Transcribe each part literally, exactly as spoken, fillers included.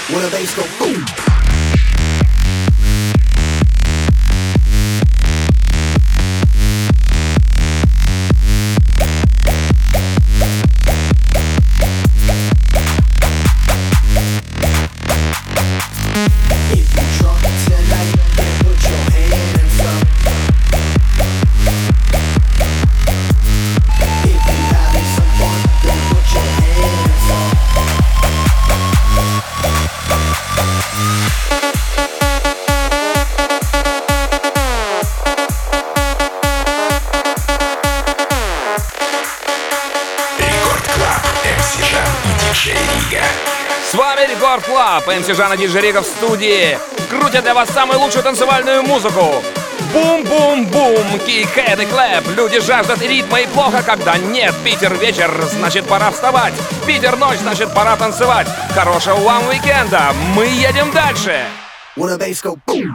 When the bass go boom. С вами Рекорд Клаб, эм си Жан и диджей Рига в студии. Крутят для вас самую лучшую танцевальную музыку. Бум-бум-бум, кик-хэт и клэп. Люди жаждут ритма и плохо, когда нет. Питер вечер, значит пора вставать. Питер ночь, значит пора танцевать. Хорошего вам уикенда, мы едем дальше. When the bass go boom.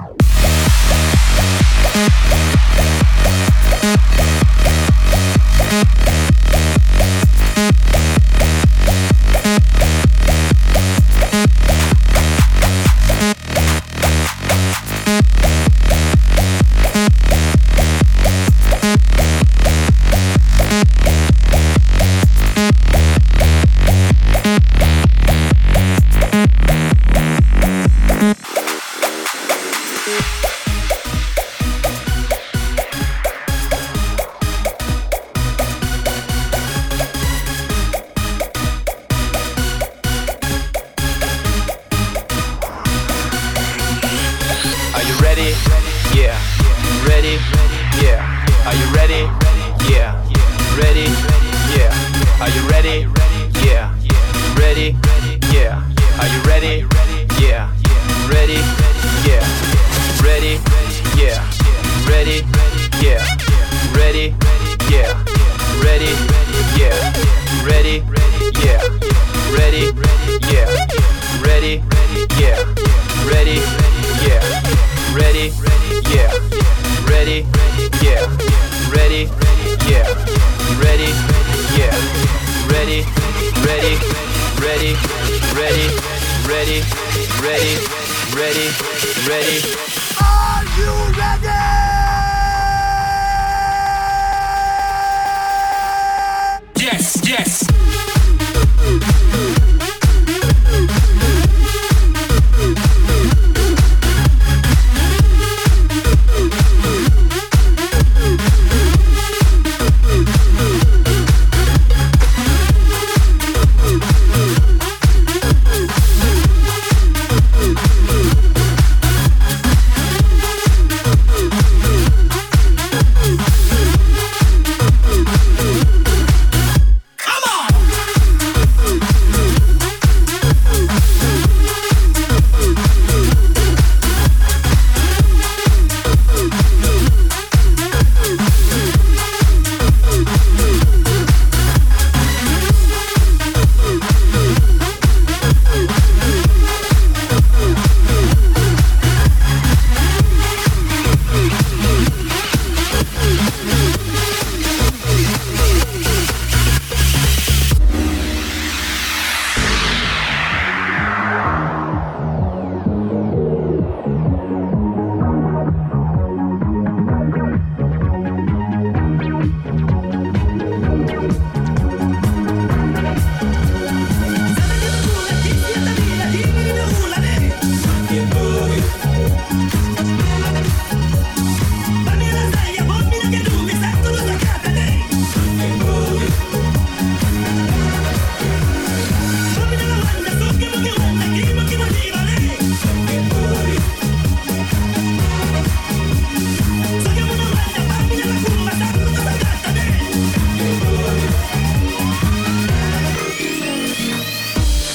Yes, yes.